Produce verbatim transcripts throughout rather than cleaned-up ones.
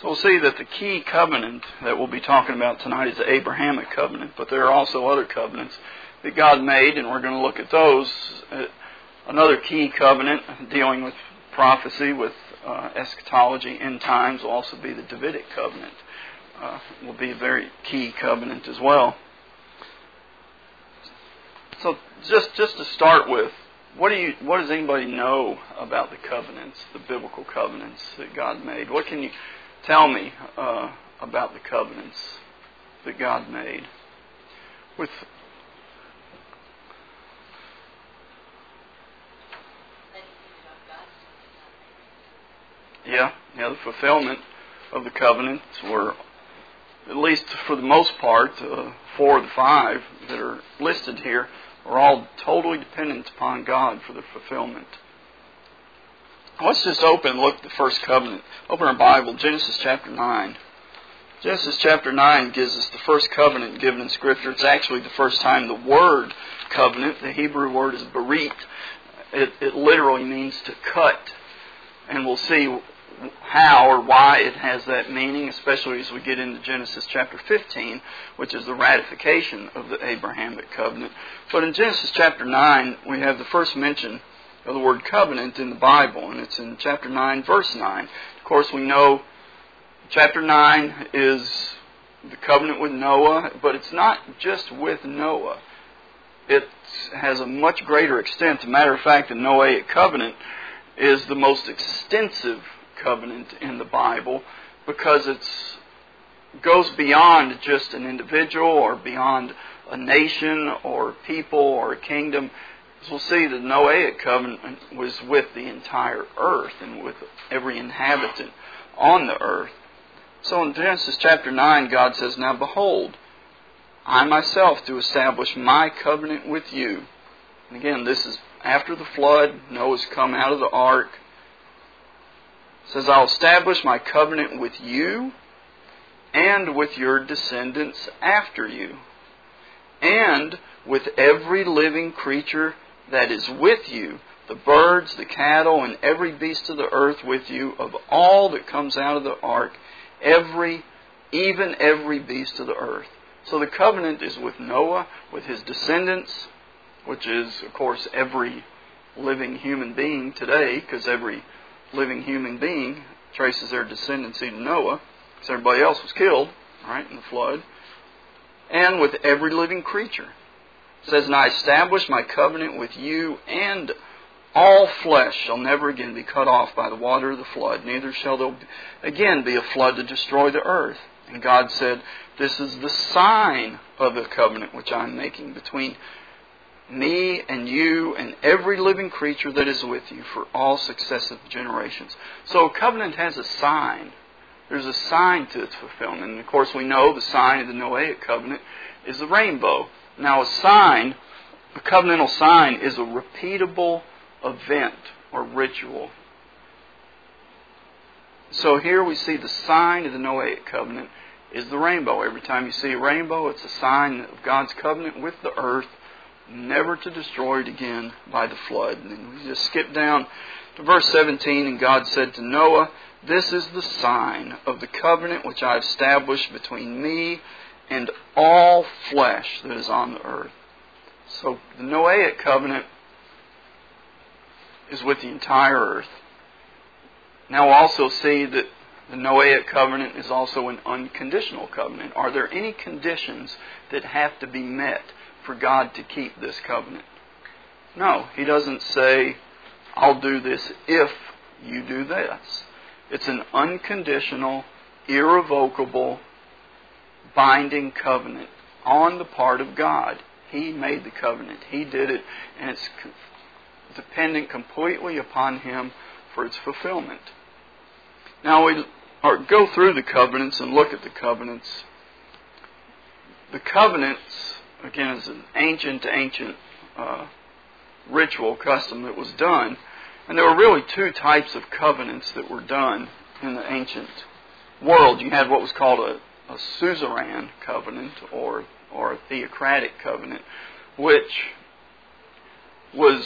So we'll see that the key covenant that we'll be talking about tonight is the Abrahamic covenant, but there are also other covenants that God made, and we're going to look at those. Another key covenant dealing with prophecy, with uh, eschatology, end times, will also be the Davidic covenant. Uh, will be a very key covenant as well. So just just to start with, what do you what does anybody know about the covenants, the biblical covenants that God made? What can you tell me uh, about the covenants that God made? With yeah, yeah, the fulfillment of the covenants were, at least for the most part, uh, four of the five that are listed here are all totally dependent upon God for the fulfillment. Let's just open and look at the first covenant. Open our Bible, Genesis chapter nine. Genesis chapter nine gives us the first covenant given in Scripture. It's actually the first time the word covenant, the Hebrew word is berit. It, it literally means to cut. And we'll see how or why it has that meaning, especially as we get into Genesis chapter fifteen, which is the ratification of the Abrahamic covenant. But in Genesis chapter nine, we have the first mention of the word covenant in the Bible, and it's in chapter nine, verse nine. Of course, we know chapter nine is the covenant with Noah, but it's not just with Noah. It has a much greater extent. As a matter of fact, the Noahic covenant is the most extensive covenant in the Bible because it goes beyond just an individual or beyond a nation or people or a kingdom. As we'll see, the Noahic covenant was with the entire earth and with every inhabitant on the earth. So in Genesis chapter nine, God says, "Now behold, I myself do establish my covenant with you." And again, this is after the flood. Noah's come out of the ark. It says, "I'll establish my covenant with you and with your descendants after you, and with every living creature that is with you, the birds, the cattle, and every beast of the earth with you, of all that comes out of the ark, every, even every beast of the earth." So the covenant is with Noah, with his descendants, which is, of course, every living human being today, because every living human being traces their descendancy to Noah, because everybody else was killed, right, in the flood, and with every living creature. It says, "And I establish my covenant with you, and all flesh shall never again be cut off by the water of the flood, neither shall there again be a flood to destroy the earth." And God said, "This is the sign of the covenant which I am making between me and you and every living creature that is with you for all successive generations." So a covenant has a sign. There's a sign to its fulfillment. And of course we know the sign of the Noahic covenant is the rainbow. Now a sign, a covenantal sign, is a repeatable event or ritual. So here we see the sign of the Noahic covenant is the rainbow. Every time you see a rainbow, it's a sign of God's covenant with the earth, never to destroy it again by the flood. And then we just skip down to verse seventeen, "And God said to Noah, This is the sign of the covenant which I have established between me and all flesh that is on the earth." So the Noahic covenant is with the entire earth. Now we'll also see that the Noahic covenant is also an unconditional covenant. Are there any conditions that have to be met for God to keep this covenant? No. He doesn't say, "I'll do this if you do this." It's an unconditional, irrevocable, binding covenant on the part of God. He made the covenant. He did it, and it's dependent completely upon Him for its fulfillment. Now we or go through the covenants and look at the covenants. The covenants, again, is an ancient, ancient uh, ritual custom that was done. And there were really two types of covenants that were done in the ancient world. You had what was called a, a suzerain covenant or, or a theocratic covenant, which was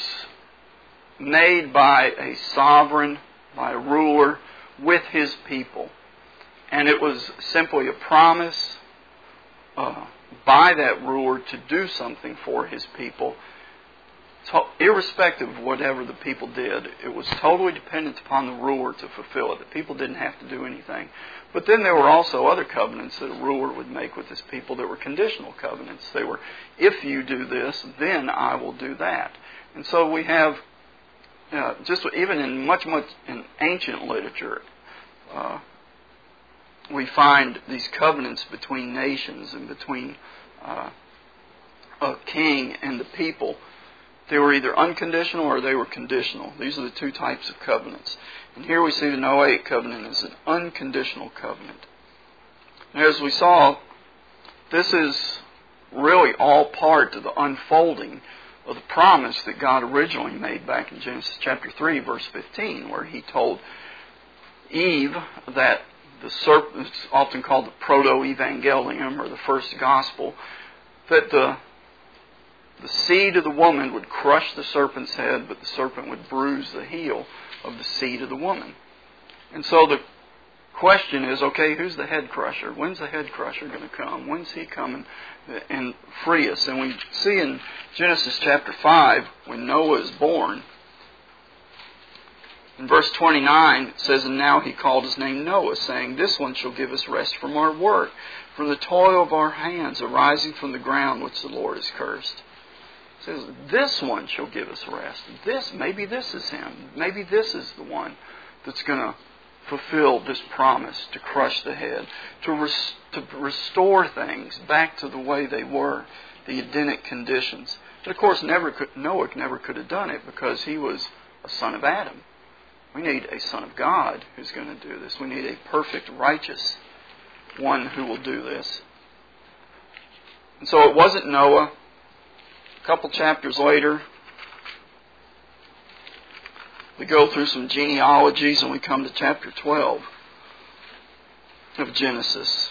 made by a sovereign, by a ruler, with his people. And it was simply a promise uh, by that ruler to do something for his people. To, irrespective of whatever the people did, it was totally dependent upon the ruler to fulfill it. The people didn't have to do anything. But then there were also other covenants that a ruler would make with his people that were conditional covenants. They were, if you do this, then I will do that. And so we have, uh, just even in much, much in ancient literature, uh, we find these covenants between nations and between uh, a king and the people. They were either unconditional or they were conditional. These are the two types of covenants. And here we see the Noahic covenant as an unconditional covenant. And as we saw, this is really all part of the unfolding of the promise that God originally made back in Genesis chapter three, verse fifteen, where He told Eve that the serpent, it's often called the proto-evangelium, or the first gospel, that the The seed of the woman would crush the serpent's head, but the serpent would bruise the heel of the seed of the woman. And so the question is, okay, who's the head crusher? When's the head crusher going to come? When's he coming and free us? And we see in Genesis chapter five, when Noah is born, in verse twenty-nine, it says, "And now he called his name Noah, saying, This one shall give us rest from our work, from the toil of our hands, arising from the ground which the Lord has cursed." It says, this one shall give us rest. This, maybe this is him. Maybe this is the one that's going to fulfill this promise to crush the head, to, res- to restore things back to the way they were, the Edenic conditions. But of course, never could, Noah never could have done it because he was a son of Adam. We need a son of God who's going to do this. We need a perfect, righteous one who will do this. And so it wasn't Noah. A couple chapters later, we go through some genealogies and we come to chapter twelve of Genesis.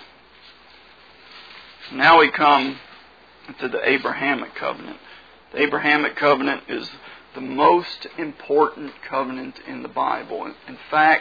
Now we come to the Abrahamic covenant. The Abrahamic covenant is the most important covenant in the Bible. In fact,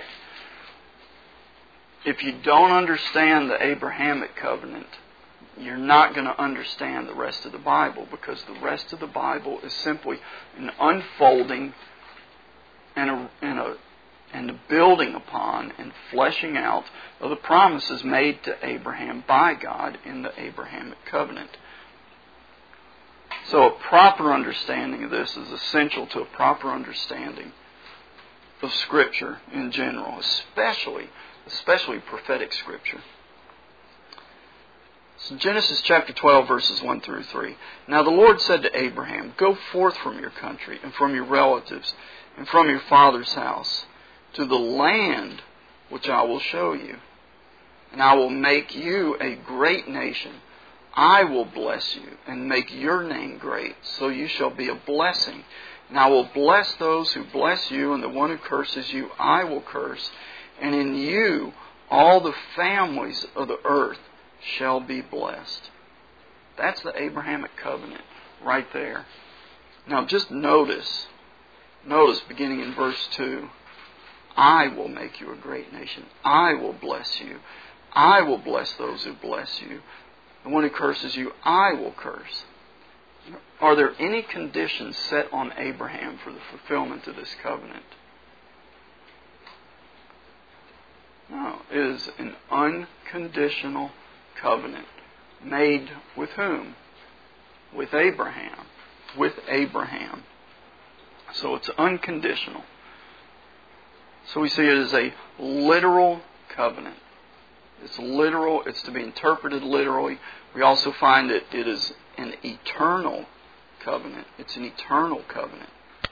if you don't understand the Abrahamic covenant, you're not going to understand the rest of the Bible, because the rest of the Bible is simply an unfolding and a, and a, and a building upon and fleshing out of the promises made to Abraham by God in the Abrahamic covenant. So a proper understanding of this is essential to a proper understanding of Scripture in general, especially, especially prophetic Scripture. So Genesis chapter twelve, verses one through three. "Now the Lord said to Abraham, Go forth from your country and from your relatives and from your father's house to the land which I will show you. And I will make you a great nation. I will bless you and make your name great, so you shall be a blessing. And I will bless those who bless you, and the one who curses you I will curse. And in you all the families of the earth shall be blessed." That's the Abrahamic covenant right there. Now just notice, notice beginning in verse two, "I will make you a great nation. I will bless you. I will bless those who bless you. The one who curses you, I will curse." Are there any conditions set on Abraham for the fulfillment of this covenant? No. It is an unconditional covenant. Made with whom? With Abraham. With Abraham. So it's unconditional. So we see it as a literal covenant. It's literal. It's to be interpreted literally. We also find that it is an eternal covenant. It's an eternal covenant.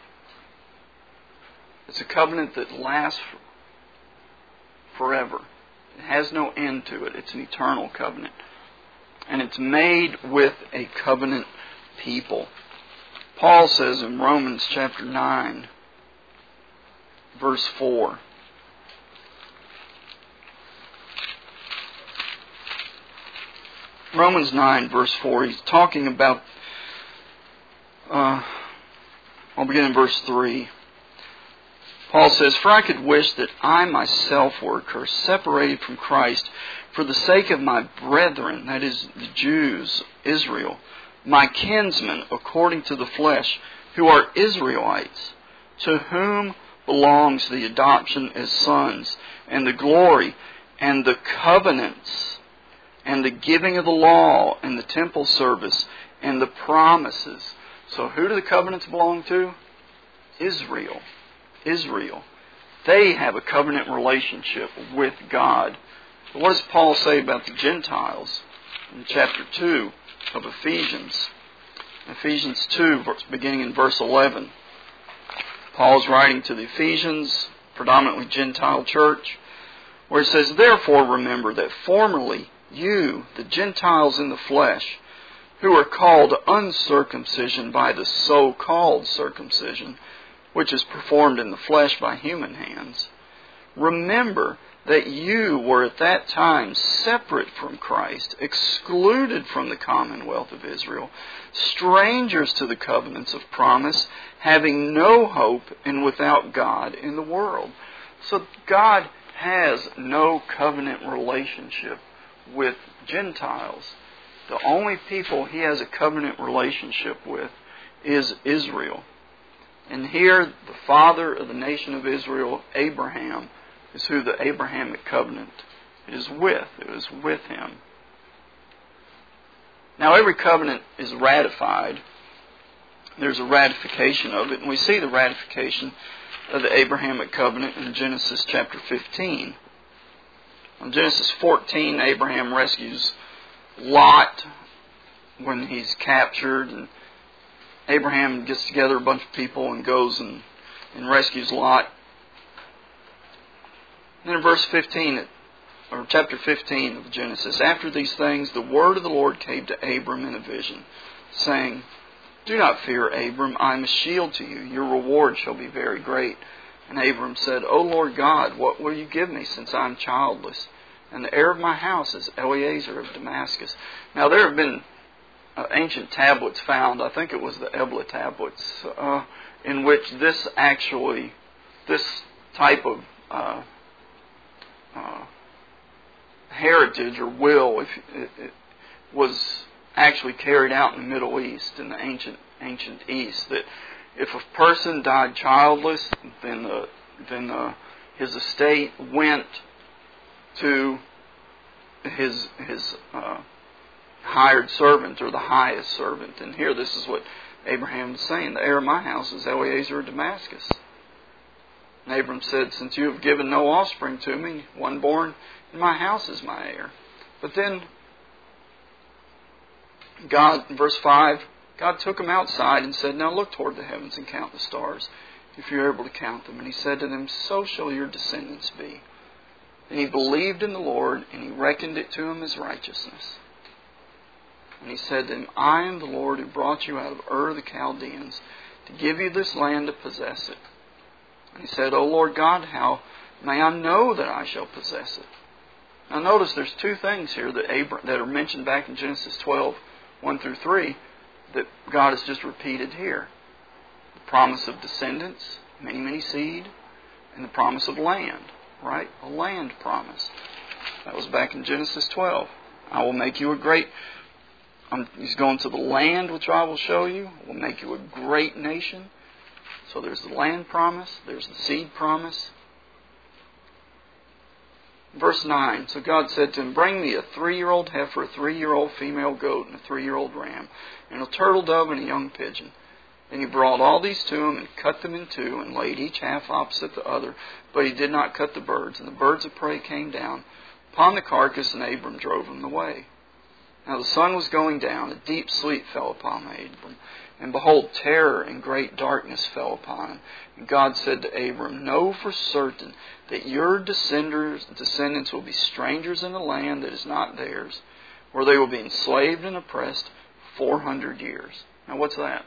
It's a covenant that lasts forever. It has no end to it. It's an eternal covenant. And it's made with a covenant people. Paul says in Romans chapter nine, verse four, Romans nine, verse four, he's talking about, uh, I'll begin in verse three. Paul says, "For I could wish that I myself were cursed, separated from Christ, for the sake of my brethren," that is, the Jews, Israel, "my kinsmen according to the flesh, who are Israelites, to whom belongs the adoption as sons, and the glory, and the covenants, and the giving of the law, and the temple service, and the promises." So who do the covenants belong to? Israel. Israel. They have a covenant relationship with God. But what does Paul say about the Gentiles in chapter two of Ephesians? Ephesians two, beginning in verse eleven. Paul is writing to the Ephesians, predominantly Gentile church, where it says, "Therefore remember that formerly you, the Gentiles in the flesh, who are called uncircumcision by the so-called circumcision, which is performed in the flesh by human hands, remember that you were at that time separate from Christ, excluded from the commonwealth of Israel, strangers to the covenants of promise, having no hope and without God in the world." So God has no covenant relationship with Gentiles. The only people He has a covenant relationship with is Israel. And here, the father of the nation of Israel, Abraham, is who the Abrahamic covenant is with. It was with him. Now, every covenant is ratified. There's a ratification of it, and we see the ratification of the Abrahamic covenant in Genesis chapter fifteen. In Genesis fourteen, Abraham rescues Lot when he's captured, and Abraham gets together a bunch of people and goes and, and rescues Lot. Then in verse fifteen, or chapter fifteen of Genesis, "After these things, the word of the Lord came to Abram in a vision, saying, 'Do not fear, Abram, I am a shield to you. Your reward shall be very great.' And Abram said, 'O Lord God, what will you give me, since I am childless? And the heir of my house is Eliezer of Damascus.'" Now there have been uh, ancient tablets found, I think it was the Ebla tablets, uh, in which this actually, this type of uh, uh, heritage or will, if it, it was actually carried out in the Middle East, in the ancient ancient East, that if a person died childless, then the, then the, his estate went to his his uh, hired servant, or the highest servant. And here this is what Abraham is saying: "The heir of my house is Eliezer of Damascus." And Abram said, "Since you have given no offspring to me, one born in my house is my heir." But then God, in verse five, God took him outside and said, "Now look toward the heavens and count the stars, if you are able to count them." And he said to them, "So shall your descendants be." And he believed in the Lord, and He reckoned it to him as righteousness. And he said to him, "I am the Lord who brought you out of Ur of the Chaldeans to give you this land to possess it." And he said, "O Lord God, how may I know that I shall possess it?" Now notice there's two things here that Abram, that are mentioned back in Genesis twelve, one through three, that God has just repeated here. The promise of descendants, many, many seed, and the promise of land, right? A land promise. That was back in Genesis twelve. "I will make you a great..." Um, he's going to the land which I will show you. "I will make you a great nation." So there's the land promise. There's the seed promise. Verse nine, "So God said to him, bring me a three-year-old heifer, a three-year-old female goat, and a three-year-old ram, and a turtle dove and a young pigeon. And he brought all these to him and cut them in two and laid each half opposite the other. But he did not cut the birds. And the birds of prey came down upon the carcass, and Abram drove them away. Now the sun was going down. A deep sleep fell upon Abram. And behold, terror and great darkness fell upon him. And God said to Abram, know for certain that your descendants, descendants will be strangers in a land that is not theirs, where they will be enslaved and oppressed four hundred years. Now what's that?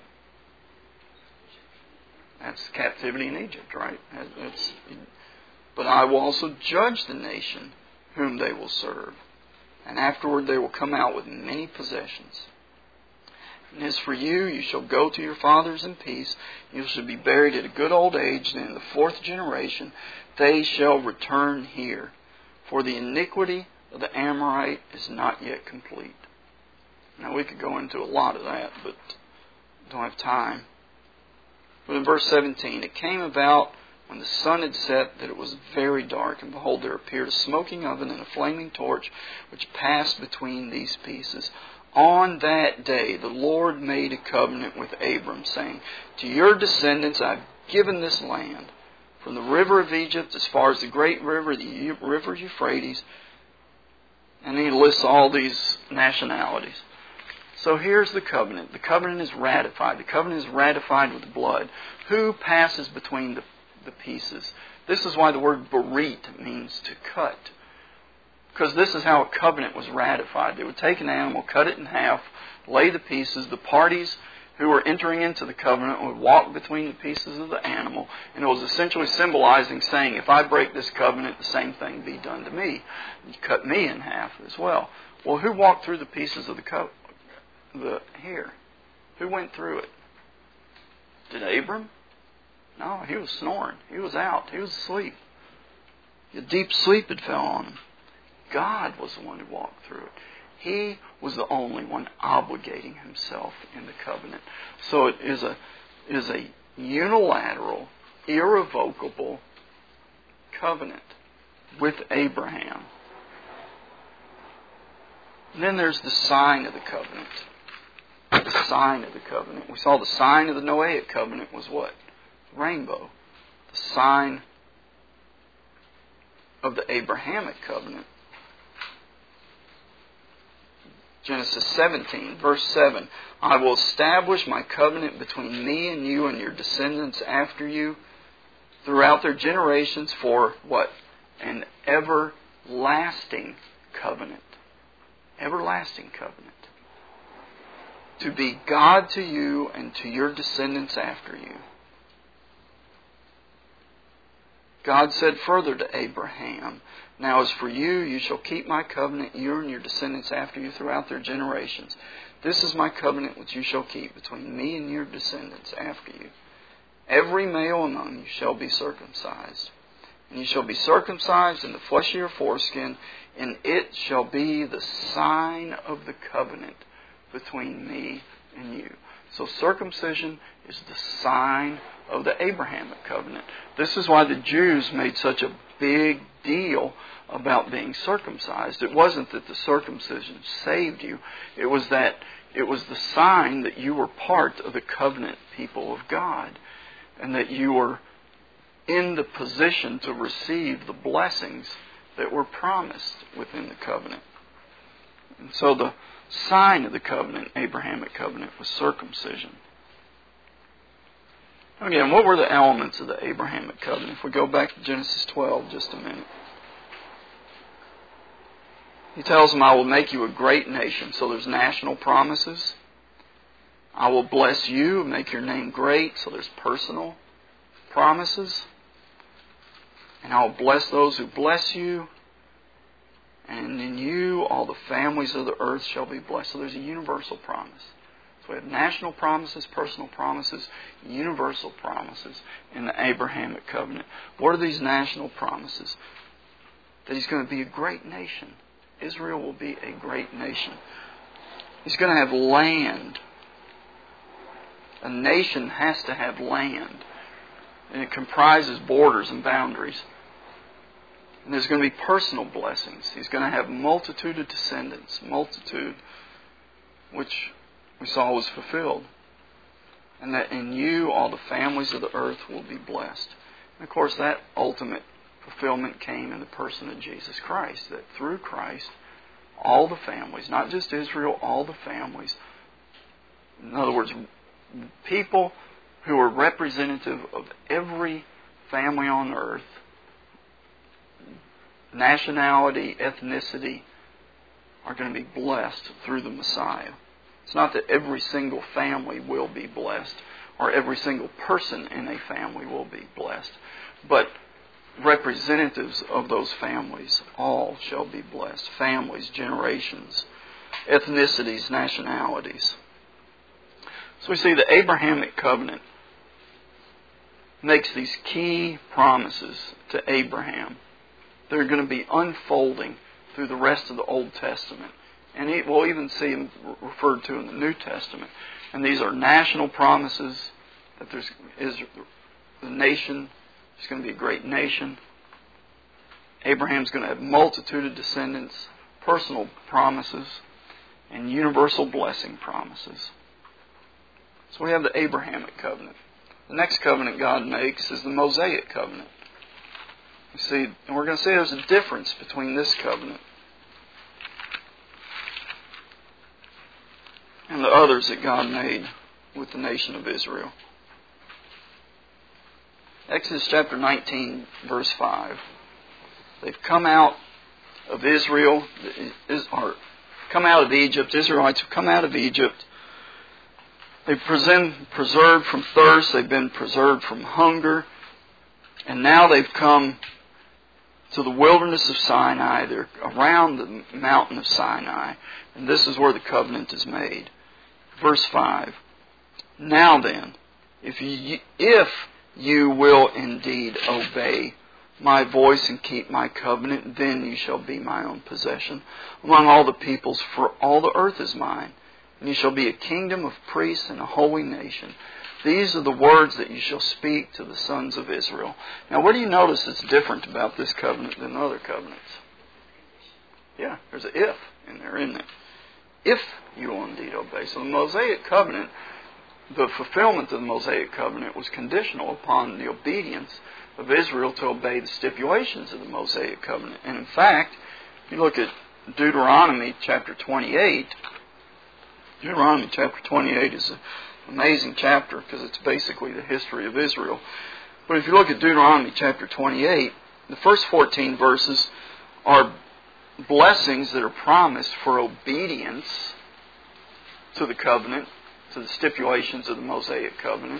That's captivity in Egypt, right? That's, but I will also judge the nation whom they will serve, and afterward they will come out with many possessions. And as for you, you shall go to your fathers in peace. You shall be buried at a good old age, and in the fourth generation they shall return here. For the iniquity of the Amorite is not yet complete. Now we could go into a lot of that, but don't have time. But in verse seventeen, it came about when the sun had set that it was very dark, and behold, there appeared a smoking oven and a flaming torch, which passed between these pieces. On that day the Lord made a covenant with Abram, saying, to your descendants I have given this land, from the river of Egypt as far as the great river, the river Euphrates. And he lists all these nationalities. So here's the covenant. The covenant is ratified. The covenant is ratified with blood. Who passes between the, the pieces? This is why the word berit means to cut. Because this is how a covenant was ratified. They would take an animal, cut it in half, lay the pieces. The parties who were entering into the covenant would walk between the pieces of the animal. And it was essentially symbolizing, saying, if I break this covenant, the same thing be done to me. You cut me in half as well. Well, who walked through the pieces of the covenant? The here. Who went through it? Did Abram? No, he was snoring. He was out. He was asleep. A deep sleep had fell on him. God was the one who walked through it. He was the only one obligating himself in the covenant. So it is a, it is a unilateral, irrevocable covenant with Abraham. And then there's the sign of the covenant. The sign of the covenant. We saw the sign of the Noahic covenant was what? The rainbow. The sign of the Abrahamic covenant. Genesis seventeen, verse seven. I will establish my covenant between me and you and your descendants after you throughout their generations for what? An everlasting covenant. Everlasting covenant. To be God to you and to your descendants after you. God said further to Abraham, now as for you, you shall keep my covenant, you and your descendants after you throughout their generations. This is my covenant which you shall keep between me and your descendants after you. Every male among you shall be circumcised. And you shall be circumcised in the flesh of your foreskin, and it shall be the sign of the covenant between me and you. So circumcision is the sign of the Abrahamic covenant. This is why the Jews made such a big deal about being circumcised. It wasn't that the circumcision saved you. It was that it was the sign that you were part of the covenant people of God, and that you were in the position to receive the blessings that were promised within the covenant. And so the sign of the covenant, Abrahamic covenant, was circumcision. Again, what were the elements of the Abrahamic covenant? If we go back to Genesis twelve just a minute. He tells them, I will make you a great nation. So there's national promises. I will bless you and make your name great. So there's personal promises. And I will bless those who bless you. And in you all the families of the earth shall be blessed. So there's a universal promise. So we have national promises, personal promises, universal promises in the Abrahamic covenant. What are these national promises? That He's going to be a great nation. Israel will be a great nation. He's going to have land. A nation has to have land. And it comprises borders and boundaries. And there's going to be personal blessings. He's going to have multitude of descendants. Multitude, which we saw was fulfilled. And that in you all the families of the earth will be blessed. And of course that ultimate fulfillment came in the person of Jesus Christ. That through Christ, all the families, not just Israel, all the families. In other words, people who are representative of every family on earth, nationality, ethnicity, are going to be blessed through the Messiah. It's not that every single family will be blessed, or every single person in a family will be blessed, but representatives of those families, all shall be blessed. Families, generations, ethnicities, nationalities. So we see the Abrahamic covenant makes these key promises to Abraham. They're going to be unfolding through the rest of the Old Testament. And we'll even see them referred to in the New Testament. And these are national promises that there's is the nation is going to be a great nation. Abraham's going to have a multitude of descendants, personal promises, and universal blessing promises. So we have the Abrahamic covenant. The next covenant God makes is the Mosaic covenant. You see, and we're going to see there's a difference between this covenant and the others that God made with the nation of Israel. Exodus chapter nineteen, verse five. They've come out of Israel, or come out of Egypt. Israelites have come out of Egypt. They've been preserved from thirst. They've been preserved from hunger. And now they've come to the wilderness of Sinai. They're around the mountain of Sinai. And this is where the covenant is made. Verse five. Now then, if you, if you will indeed obey my voice and keep my covenant, then you shall be my own possession among all the peoples, for all the earth is mine. And you shall be a kingdom of priests and a holy nation. These are the words that you shall speak to the sons of Israel. Now, what do you notice that's different about this covenant than other covenants? Yeah, there's an if in there, isn't it? If you will indeed obey. So the Mosaic covenant, the fulfillment of the Mosaic covenant was conditional upon the obedience of Israel to obey the stipulations of the Mosaic covenant. And in fact, if you look at Deuteronomy chapter twenty-eight, Deuteronomy chapter twenty-eight is an amazing chapter because it's basically the history of Israel. But if you look at Deuteronomy chapter twenty-eight, the first fourteen verses are blessings that are promised for obedience to the covenant, to the stipulations of the Mosaic covenant.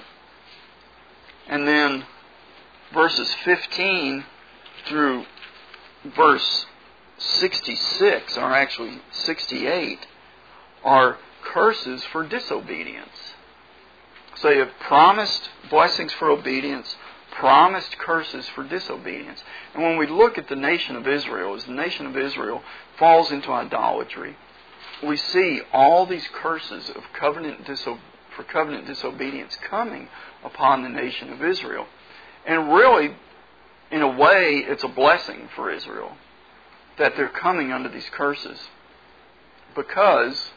And then verses fifteen through verse sixty-six, or actually sixty-eight, are curses for disobedience. So you have promised blessings for obedience, promised curses for disobedience. And when we look at the nation of Israel, as the nation of Israel falls into idolatry, we see all these curses of covenant diso- for covenant disobedience coming upon the nation of Israel. And really, in a way, it's a blessing for Israel that they're coming under these curses, because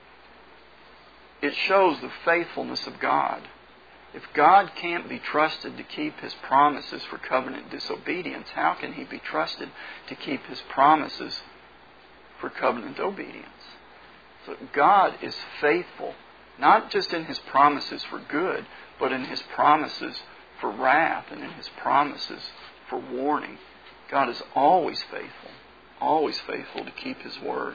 it shows the faithfulness of God. If God can't be trusted to keep His promises for covenant disobedience, how can He be trusted to keep His promises for covenant obedience? So God is faithful, not just in His promises for good, but in His promises for wrath and in His promises for warning. God is always faithful, always faithful to keep His word.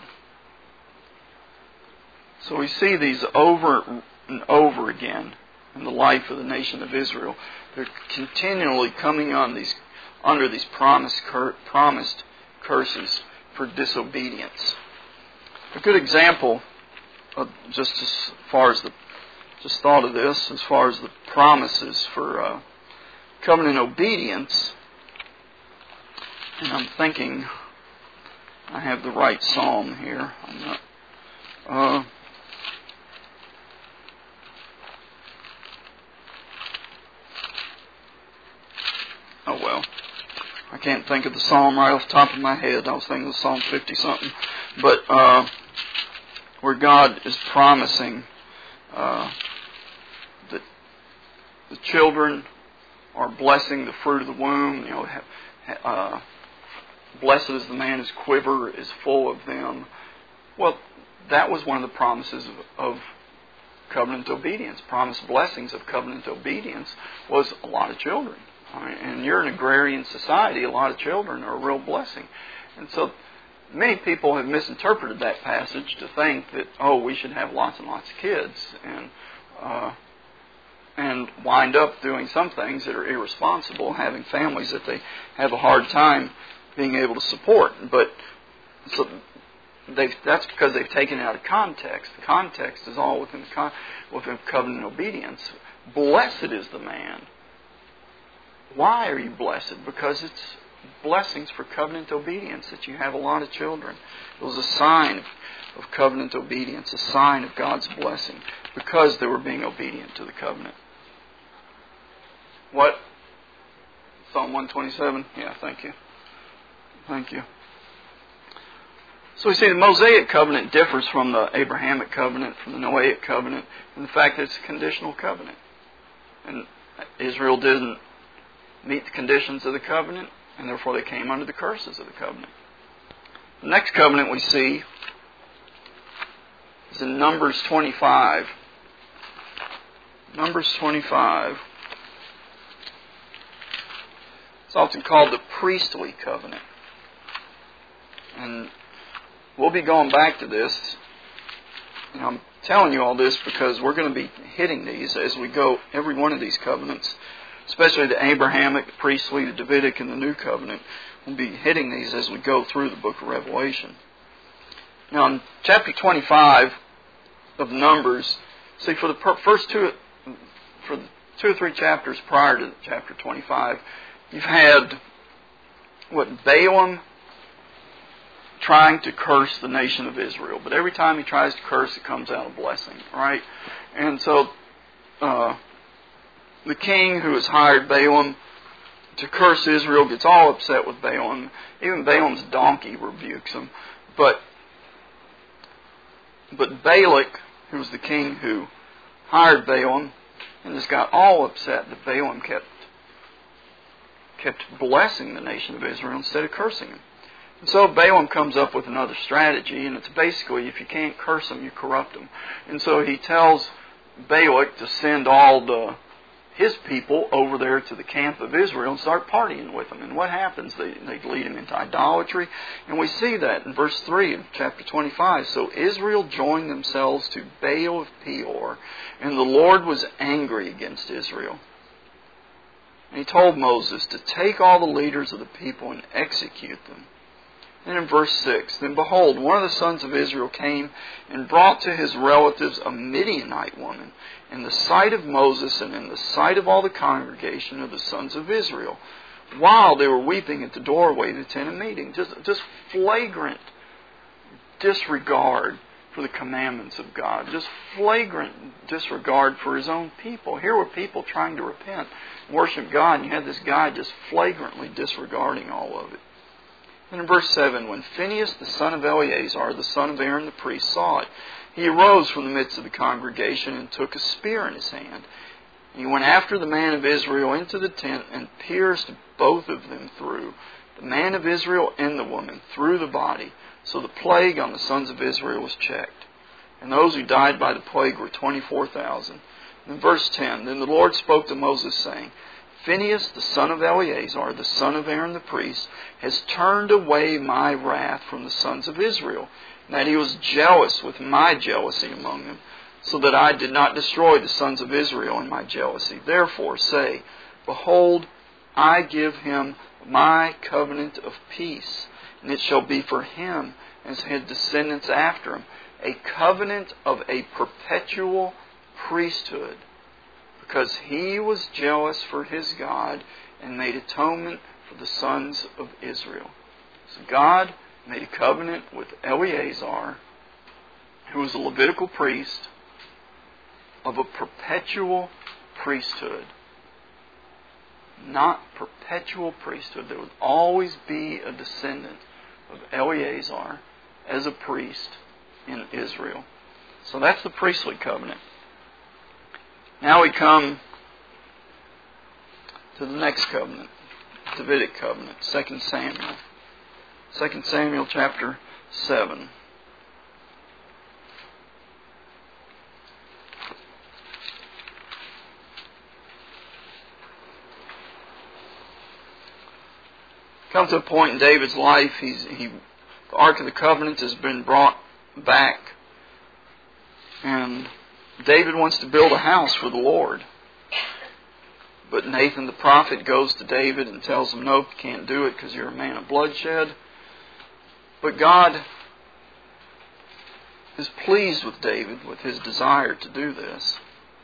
So we see these over and over again in the life of the nation of Israel. They're continually coming on these under these promised, cur, promised curses for disobedience. A good example, of just as far as the just thought of this, as far as the promises for uh, covenant obedience, and I'm thinking I have the right psalm here. I'm not. Uh, Oh well, I can't think of the psalm right off the top of my head. I was thinking of Psalm fifty something, but uh, where God is promising uh, that the children are blessing the fruit of the womb. You know, uh, blessed is the man whose quiver is full of them. Well, that was one of the promises of, of covenant obedience. Promised blessings of covenant obedience was a lot of children. I mean, and you're an agrarian society, a lot of children are a real blessing. And so many people have misinterpreted that passage to think that, oh, we should have lots and lots of kids and uh, and wind up doing some things that are irresponsible, having families that they have a hard time being able to support. But so they've, that's because they've taken it out of context. The context is all within, the con, within covenant obedience. Blessed is the man. Why are you blessed? Because it's blessings for covenant obedience that you have a lot of children. It was a sign of, of covenant obedience, a sign of God's blessing, because they were being obedient to the covenant. What? Psalm one twenty-seven? Yeah, thank you. Thank you. So we see the Mosaic covenant differs from the Abrahamic covenant, from the Noahic covenant, in the fact that it's a conditional covenant. And Israel didn't meet the conditions of the covenant, and therefore they came under the curses of the covenant. The next covenant we see is in Numbers twenty-five. Numbers twenty-five. It's often called the priestly covenant. And we'll be going back to this. And I'm telling you all this because we're going to be hitting these as we go, every one of these covenants, especially the Abrahamic, the priestly, the Davidic, and the New Covenant. We'll be hitting these as we go through the book of Revelation. Now, in chapter twenty-five of Numbers, see, for the first two, for the two or three chapters prior to chapter twenty-five, you've had what Balaam trying to curse the nation of Israel. But every time he tries to curse, it comes out a blessing, right? And so uh, the king who has hired Balaam to curse Israel gets all upset with Balaam. Even Balaam's donkey rebukes him. But but Balak, who was the king who hired Balaam, and just got all upset that Balaam kept kept blessing the nation of Israel instead of cursing him. And so Balaam comes up with another strategy, and it's basically, if you can't curse them, you corrupt them. And so he tells Balak to send all the his people over there to the camp of Israel and start partying with them. And what happens? They, they lead him into idolatry. And we see that in verse three of chapter twenty-five. So Israel joined themselves to Baal of Peor, and the Lord was angry against Israel. And he told Moses to take all the leaders of the people and execute them. And in verse six, then behold, one of the sons of Israel came and brought to his relatives a Midianite woman, in the sight of Moses and in the sight of all the congregation of the sons of Israel, while they were weeping at the doorway to attend a meeting. Just, just flagrant disregard for the commandments of God. Just flagrant disregard for his own people. Here were people trying to repent, worship God, and you had this guy just flagrantly disregarding all of it. And in verse seven, when Phinehas, the son of Eleazar, the son of Aaron the priest, saw it, he arose from the midst of the congregation and took a spear in his hand. And he went after the man of Israel into the tent and pierced both of them through, the man of Israel and the woman, through the body. So the plague on the sons of Israel was checked. And those who died by the plague were twenty-four thousand. In verse ten, then the Lord spoke to Moses, saying, Phinehas, the son of Eleazar, the son of Aaron the priest, has turned away my wrath from the sons of Israel, and that he was jealous with my jealousy among them, so that I did not destroy the sons of Israel in my jealousy. Therefore say, behold, I give him my covenant of peace, and it shall be for him and his descendants after him, a covenant of a perpetual priesthood, because he was jealous for his God and made atonement for the sons of Israel. So God made a covenant with Eleazar, who was a Levitical priest, of a perpetual priesthood. Not perpetual priesthood. There would always be a descendant of Eleazar as a priest in Israel. So that's the priestly covenant. Now we come to the next covenant, Davidic covenant, Second Samuel. Second Samuel chapter seven. Come to a point in David's life, he's, he, the Ark of the Covenant has been brought back, and David wants to build a house for the Lord. But Nathan the prophet goes to David and tells him, nope, you can't do it because you're a man of bloodshed. But God is pleased with David, with his desire to do this.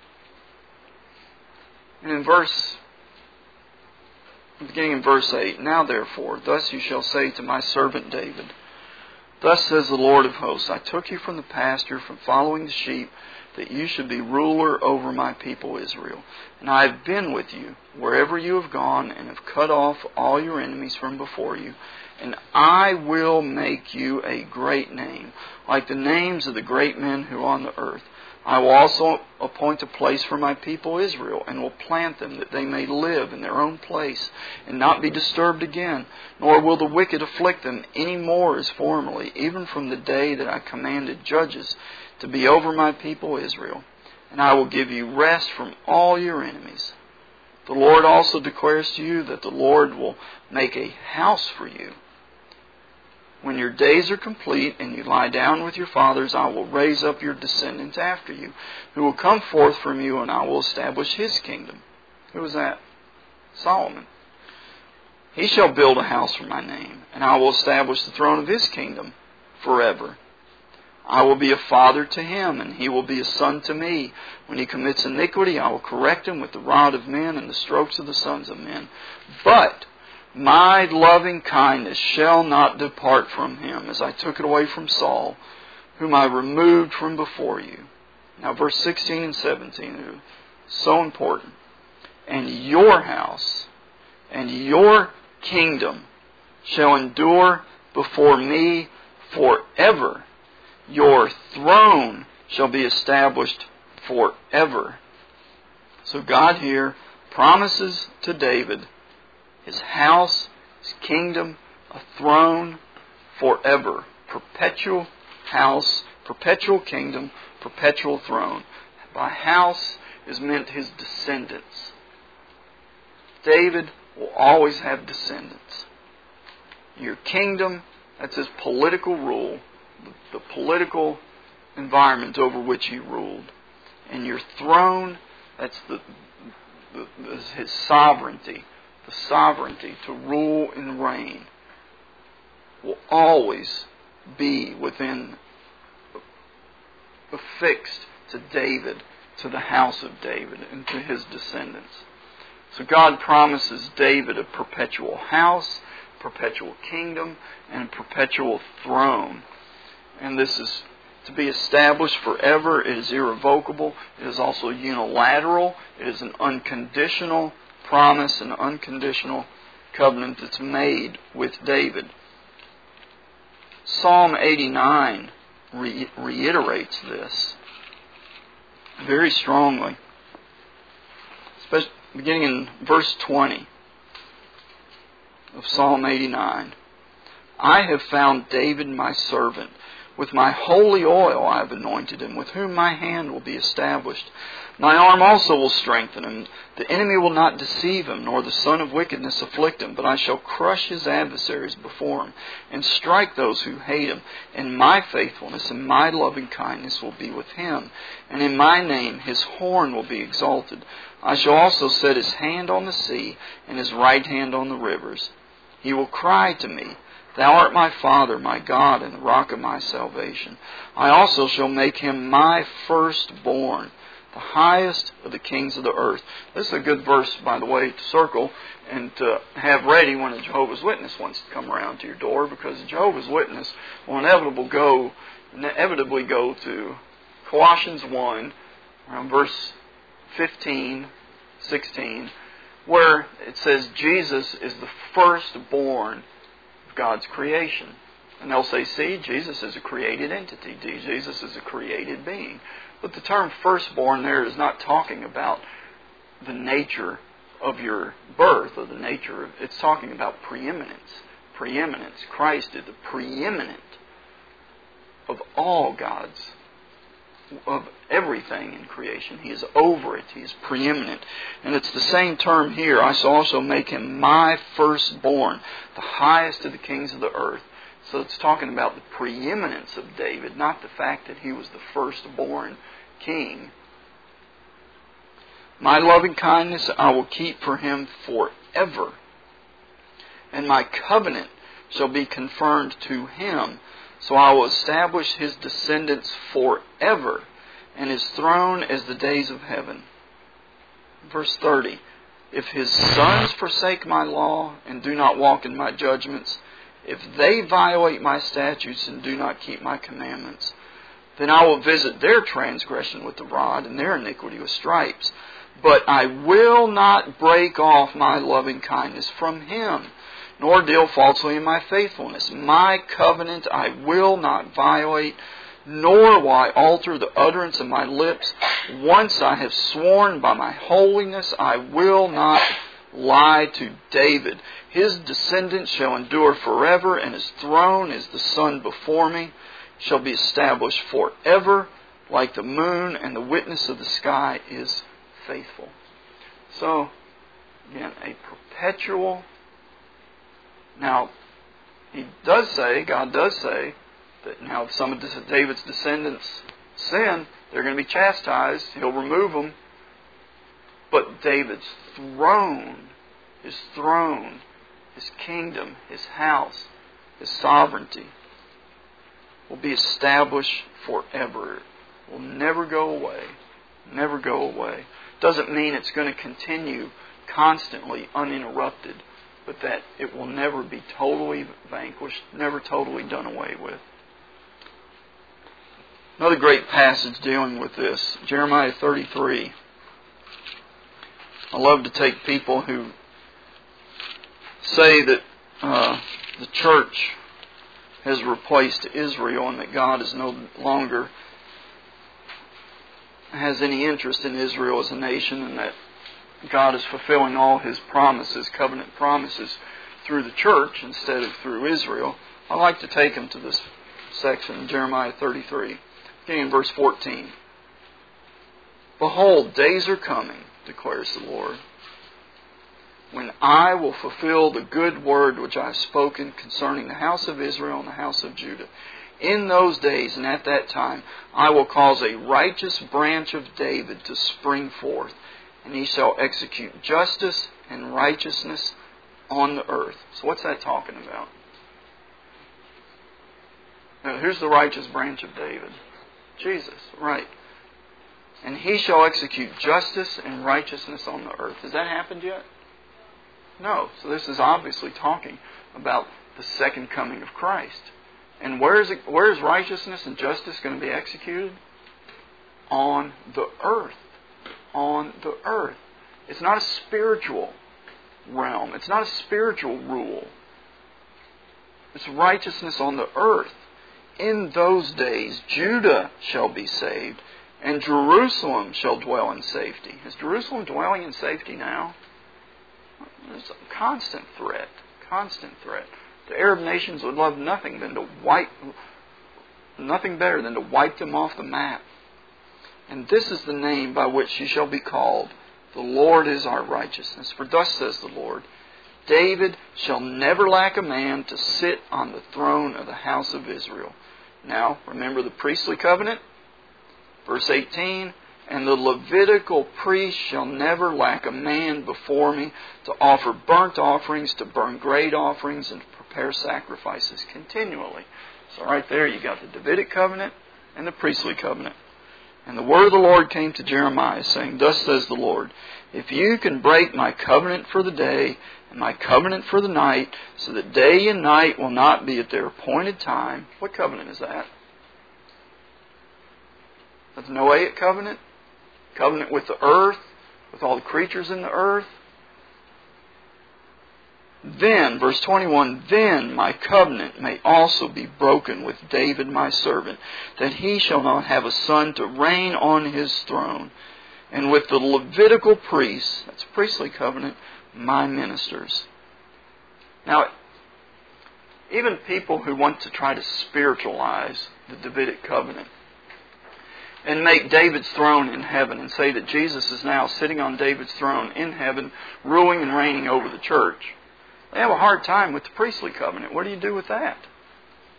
And in verse, beginning in verse eight, "Now therefore, thus you shall say to my servant David, Thus says the Lord of hosts, I took you from the pasture, from following the sheep, that you should be ruler over my people Israel. And I have been with you wherever you have gone, and have cut off all your enemies from before you. And I will make you a great name, like the names of the great men who are on the earth. I will also appoint a place for my people Israel, and will plant them, that they may live in their own place, and not be disturbed again. Nor will the wicked afflict them any more as formerly, even from the day that I commanded judges to be over my people Israel. And I will give you rest from all your enemies. The Lord also declares to you that the Lord will make a house for you. When your days are complete and you lie down with your fathers, I will raise up your descendants after you, who will come forth from you, and I will establish his kingdom." Who was that? Solomon. "He shall build a house for my name, and I will establish the throne of his kingdom forever. I will be a father to him, and he will be a son to me. When he commits iniquity, I will correct him with the rod of men and the strokes of the sons of men. But my loving kindness shall not depart from him, as I took it away from Saul, whom I removed from before you." Now verse sixteen and seventeen are so important. "And your house and your kingdom shall endure before me forever. Your throne shall be established forever." So God here promises to David his house, his kingdom, a throne forever. Perpetual house, perpetual kingdom, perpetual throne. By house is meant his descendants. David will always have descendants. Your kingdom, that's his political rule, the, the political environment over which he ruled. And your throne, that's the, the, the his sovereignty. The sovereignty to rule and reign will always be within, affixed to David, to the house of David, and to his descendants. So God promises David a perpetual house, perpetual kingdom, and a perpetual throne. And this is to be established forever. It is irrevocable. It is also unilateral. It is an unconditional promise, an unconditional covenant that's made with David. Psalm eighty-nine re- reiterates this very strongly, especially beginning in verse twenty of Psalm eighty-nine. "I have found David my servant. With my holy oil I have anointed him, with whom my hand will be established. My arm also will strengthen him. The enemy will not deceive him, nor the son of wickedness afflict him. But I shall crush his adversaries before him, and strike those who hate him. And my faithfulness and my loving kindness will be with him. And in my name his horn will be exalted. I shall also set his hand on the sea, and his right hand on the rivers. He will cry to me, Thou art my Father, my God, and the rock of my salvation. I also shall make him my firstborn, the highest of the kings of the earth." This is a good verse, by the way, to circle and to have ready when a Jehovah's Witness wants to come around to your door, because a Jehovah's Witness will inevitably go, inevitably go to Colossians one, around verse fifteen, sixteen, where it says Jesus is the firstborn God's creation. And they'll say, see, Jesus is a created entity. Jesus is a created being. But the term firstborn there is not talking about the nature of your birth, or the nature of, it's talking about preeminence. Preeminence. Christ is the preeminent of all God's, of everything in creation. He is over it. He is preeminent. And it's the same term here. I shall also make him my firstborn, the highest of the kings of the earth. So it's talking about the preeminence of David, not the fact that he was the firstborn king. "My loving kindness I will keep for him forever, and my covenant shall be confirmed to him So I will establish his descendants forever, and his throne as the days of heaven. Verse thirty. If his sons forsake my law and do not walk in my judgments, if they violate my statutes and do not keep my commandments, then I will visit their transgression with the rod and their iniquity with stripes. But I will not break off my loving kindness from him, nor deal falsely in my faithfulness. My covenant I will not violate, nor will I alter the utterance of my lips. Once I have sworn by my holiness, I will not lie to David. His descendants shall endure forever, and his throne is the sun before me, shall be established forever, like the moon, and the witness of the sky is faithful. So, again, a perpetual. Now, he does say, God does say, that now if some of David's descendants sin, they're going to be chastised. He'll remove them. But David's throne, his throne, his kingdom, his house, his sovereignty will be established forever. It will never go away. Never go away. Doesn't mean it's going to continue constantly uninterrupted, but that it will never be totally vanquished, never totally done away with. Another great passage dealing with this, Jeremiah thirty-three. I love to take people who say that uh, the church has replaced Israel and that God is no longer has any interest in Israel as a nation, and that God is fulfilling all His promises, covenant promises, through the church instead of through Israel. I like to take them to this section, Jeremiah thirty-three, beginning in verse fourteen. Behold, days are coming, declares the Lord, when I will fulfill the good word which I have spoken concerning the house of Israel and the house of Judah. In those days and at that time, I will cause a righteous branch of David to spring forth, and he shall execute justice and righteousness on the earth. So what's that talking about? Now, who's the righteous branch of David? Jesus, right. And he shall execute justice and righteousness on the earth. Has that happened yet? No. So this is obviously talking about the second coming of Christ. And where is it, where is righteousness and justice going to be executed? On the earth. On the earth. It's not a spiritual realm. It's not a spiritual rule. It's righteousness on the earth. In those days, Judah shall be saved, and Jerusalem shall dwell in safety. Is Jerusalem dwelling in safety now? There's a constant threat. Constant threat. The Arab nations would love nothing than to wipe, nothing better than to wipe them off the map. And this is the name by which she shall be called. The Lord is our righteousness. For thus says the Lord, David shall never lack a man to sit on the throne of the house of Israel. Now, remember the priestly covenant? Verse eighteen, and the Levitical priest shall never lack a man before me to offer burnt offerings, to burn great offerings, and to prepare sacrifices continually. So right there you got the Davidic covenant and the priestly covenant. And the word of the Lord came to Jeremiah, saying, Thus says the Lord, if you can break my covenant for the day and my covenant for the night, so that day and night will not be at their appointed time. What covenant is that? That's the Noahic covenant? Covenant with the earth, with all the creatures in the earth. Then, verse twenty-one, then my covenant may also be broken with David my servant, that he shall not have a son to reign on his throne, and with the Levitical priests, that's a priestly covenant, my ministers. Now, even people who want to try to spiritualize the Davidic covenant and make David's throne in heaven and say that Jesus is now sitting on David's throne in heaven, ruling and reigning over the church, they have a hard time with the priestly covenant. What do you do with that?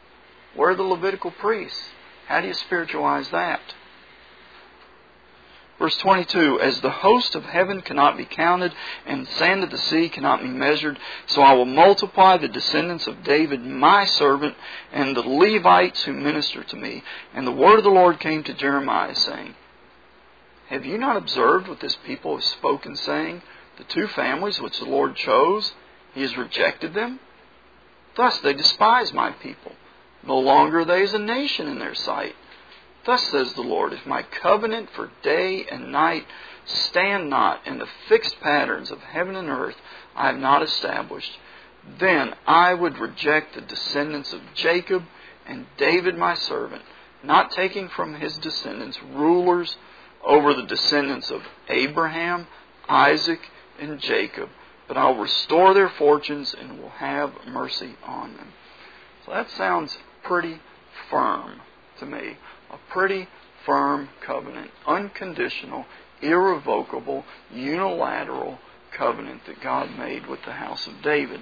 Where are the Levitical priests? How do you spiritualize that? Verse twenty-two, as the host of heaven cannot be counted, and the sand of the sea cannot be measured, so I will multiply the descendants of David, my servant, and the Levites who minister to me. And the word of the Lord came to Jeremiah, saying, have you not observed what this people have spoken, saying, the two families which the Lord chose, He has rejected them? Thus they despise my people. No longer are they as a nation in their sight. Thus says the Lord, if my covenant for day and night stand not, and the fixed patterns of heaven and earth I have not established, then I would reject the descendants of Jacob and David my servant, not taking from his descendants rulers over the descendants of Abraham, Isaac, and Jacob, but I'll restore their fortunes and will have mercy on them. So that sounds pretty firm to me. A pretty firm covenant, unconditional, irrevocable, unilateral covenant that God made with the house of David.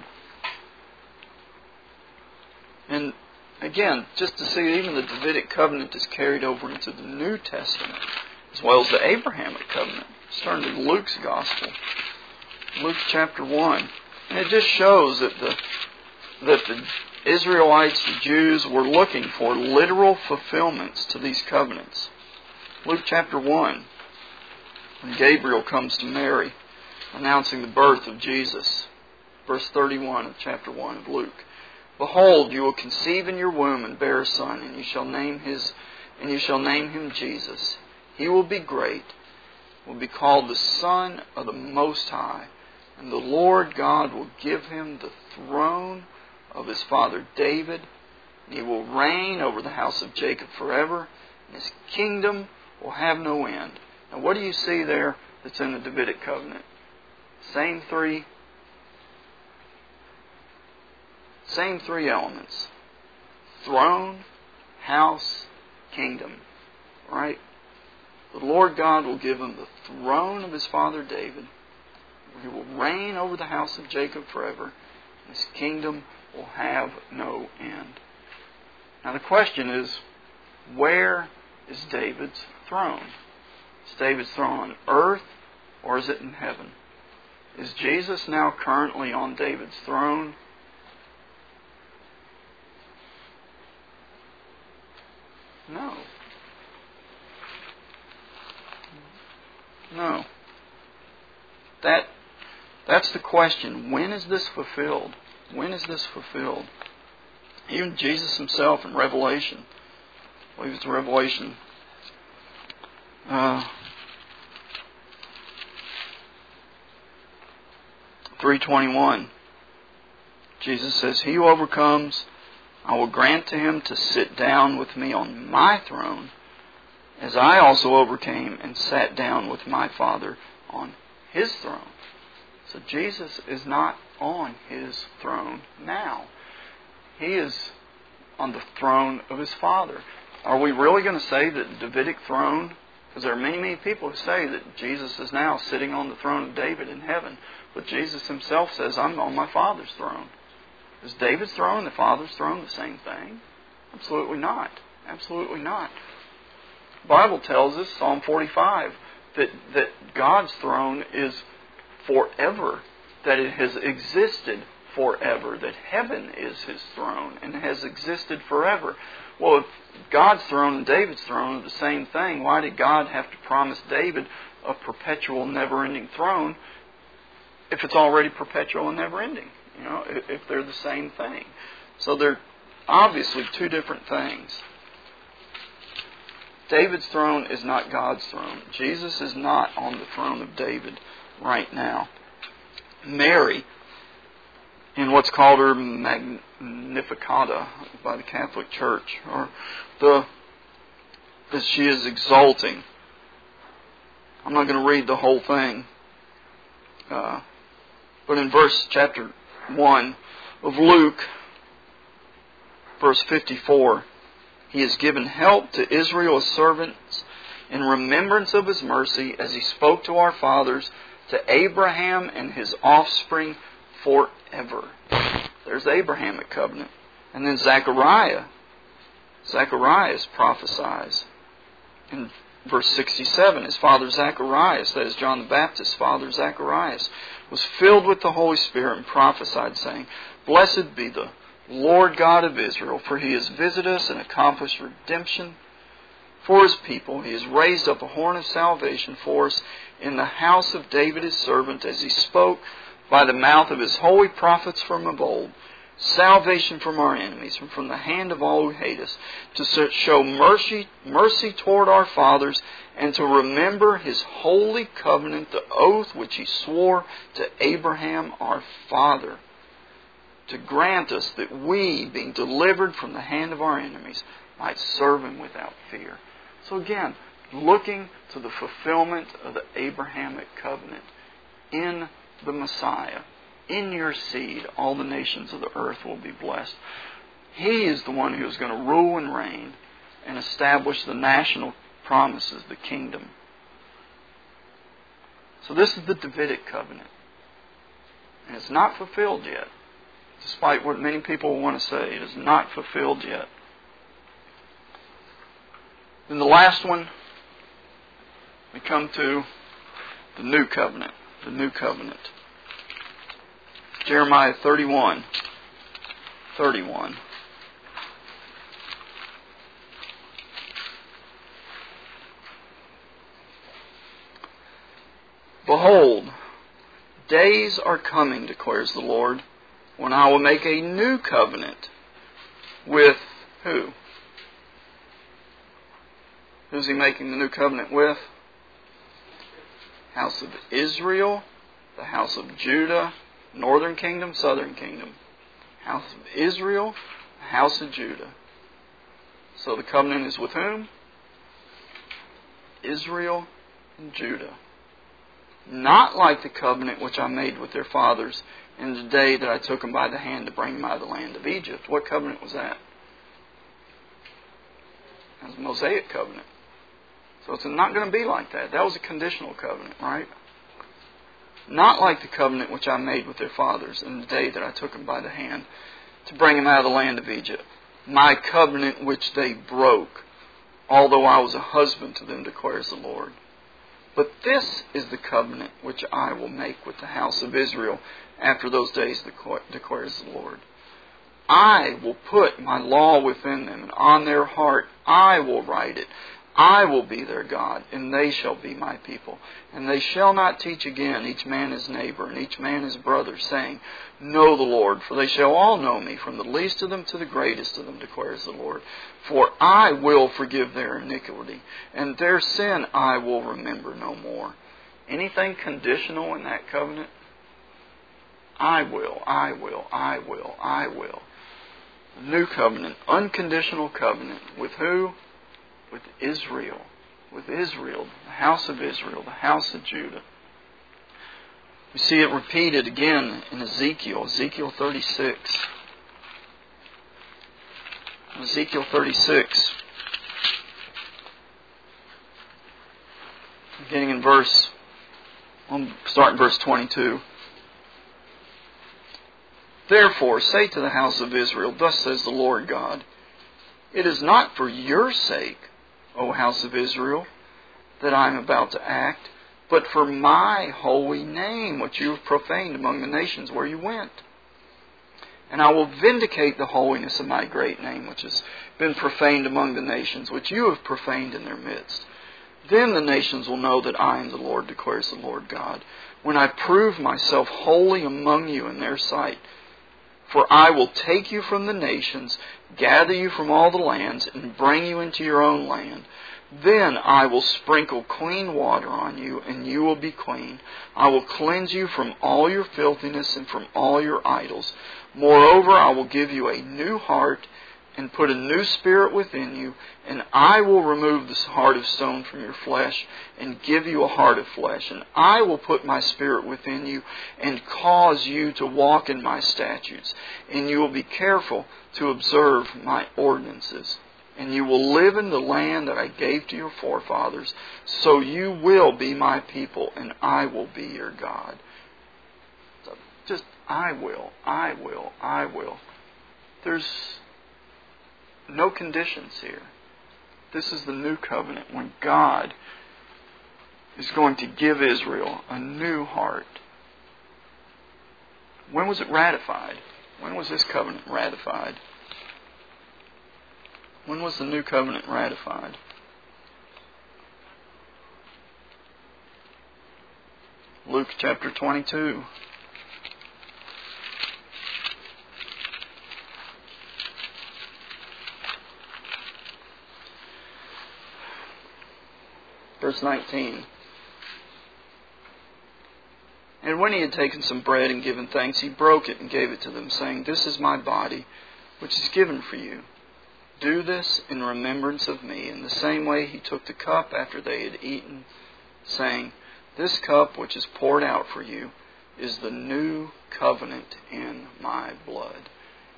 And again, just to see even the Davidic covenant is carried over into the New Testament, as well as the Abrahamic covenant. Let's turn to Luke's Gospel. Luke chapter one. And it just shows that the that the Israelites, the Jews, were looking for literal fulfillments to these covenants. Luke chapter one, when Gabriel comes to Mary, announcing the birth of Jesus. Verse thirty-one of chapter one of Luke. Behold, you will conceive in your womb and bear a son, and you shall name his and you shall name him Jesus. He will be great, will be called the Son of the Most High, and the Lord God will give him the throne of his father David, and he will reign over the house of Jacob forever, and his kingdom will have no end. Now what do you see there that's in the Davidic covenant? Same three, same three elements. Throne, house, kingdom. Right? The Lord God will give him the throne of his father David. He will reign over the house of Jacob forever, and his kingdom will have no end. Now the question is, where is David's throne? Is David's throne on earth, or is it in heaven? Is Jesus now currently on David's throne? No. No. That that's the question. When is this fulfilled? When is this fulfilled? Even Jesus himself in Revelation, I believe it's Revelation uh, three twenty-one. Jesus says, he who overcomes, I will grant to him to sit down with me on my throne, as I also overcame and sat down with my Father on his throne. So Jesus is not on his throne now. He is on the throne of his Father. Are we really going to say that the Davidic throne, because there are many, many people who say that Jesus is now sitting on the throne of David in heaven, but Jesus himself says, I'm on my Father's throne. Is David's throne and the Father's throne the same thing? Absolutely not. Absolutely not. The Bible tells us, Psalm forty-five, that, that God's throne is forever, that it has existed forever, that heaven is his throne and has existed forever. Well, if God's throne and David's throne are the same thing, why did God have to promise David a perpetual, never-ending throne if it's already perpetual and never-ending? You know, if they're the same thing. So they're obviously two different things. David's throne is not God's throne. Jesus is not on the throne of David right now. Mary, in what's called her Magnificat by the Catholic Church, or the that she is exalting. I'm not going to read the whole thing, uh, but in verse chapter one of Luke, verse fifty-four, he has given help to Israel as servants in remembrance of his mercy, as he spoke to our fathers, to Abraham and his offspring forever. There's the Abrahamic covenant. And then Zechariah. Zechariah prophesies in verse sixty-seven, his father Zacharias, that is John the Baptist's father Zacharias, was filled with the Holy Spirit and prophesied, saying, Blessed be the Lord God of Israel, for He has visited us and accomplished redemption for His people. He has raised up a horn of salvation for us in the house of David His servant, as He spoke by the mouth of His holy prophets from of old, salvation from our enemies and from the hand of all who hate us, to show mercy, mercy toward our fathers, and to remember His holy covenant, the oath which He swore to Abraham our father, to grant us that we, being delivered from the hand of our enemies, might serve Him without fear. So again, looking to the fulfillment of the Abrahamic covenant in the Messiah. In your seed, all the nations of the earth will be blessed. He is the one who is going to rule and reign and establish the national promises, the kingdom. So this is the Davidic covenant. And it's not fulfilled yet. Despite what many people want to say, it is not fulfilled yet. Then the last one, we come to the new covenant. The new covenant. Jeremiah thirty-one. thirty-one. Behold, days are coming, declares the Lord, when I will make a new covenant with who? Who's He making the new covenant with? House of Israel, the house of Judah, northern kingdom, southern kingdom. House of Israel, house of Judah. So the covenant is with whom? Israel and Judah. Not like the covenant which I made with their fathers in the day that I took them by the hand to bring them out of the land of Egypt. What covenant was that? That was the Mosaic covenant. So it's not going to be like that. That was a conditional covenant, right? Not like the covenant which I made with their fathers in the day that I took them by the hand to bring them out of the land of Egypt. My covenant which they broke, although I was a husband to them, declares the Lord. But this is the covenant which I will make with the house of Israel after those days, declares the Lord. I will put my law within them, and on their heart I will write it. I will be their God, and they shall be my people. And they shall not teach again, each man his neighbor, and each man his brother, saying, Know the Lord, for they shall all know me, from the least of them to the greatest of them, declares the Lord. For I will forgive their iniquity, and their sin I will remember no more. Anything conditional in that covenant? I will, I will, I will, I will. The new covenant, unconditional covenant, with who? With Israel, with Israel, the house of Israel, the house of Judah. We see it repeated again in Ezekiel, Ezekiel thirty-six. Ezekiel thirty-six, beginning in verse, I'll start in verse twenty-two. Therefore, say to the house of Israel, Thus says the Lord God, It is not for your sake, O house of Israel, that I am about to act, but for my holy name, which you have profaned among the nations where you went. And I will vindicate the holiness of my great name, which has been profaned among the nations, which you have profaned in their midst. Then the nations will know that I am the Lord, declares the Lord God, when I prove myself holy among you in their sight. For I will take you from the nations, gather you from all the lands, and bring you into your own land. Then I will sprinkle clean water on you, and you will be clean. I will cleanse you from all your filthiness and from all your idols. Moreover, I will give you a new heart, and put a new spirit within you, and I will remove this heart of stone from your flesh, and give you a heart of flesh. And I will put my spirit within you, and cause you to walk in my statutes. And you will be careful to observe my ordinances. And you will live in the land that I gave to your forefathers. So you will be my people, and I will be your God. So just, I will, I will, I will. There's no conditions here. This is the new covenant when God is going to give Israel a new heart. When was it ratified? When was this covenant ratified? When was the new covenant ratified? Luke chapter twenty-two. Verse nineteen. And when he had taken some bread and given thanks, he broke it and gave it to them, saying, This is my body, which is given for you. Do this in remembrance of me. In the same way he took the cup after they had eaten, saying, This cup which is poured out for you is the new covenant in my blood.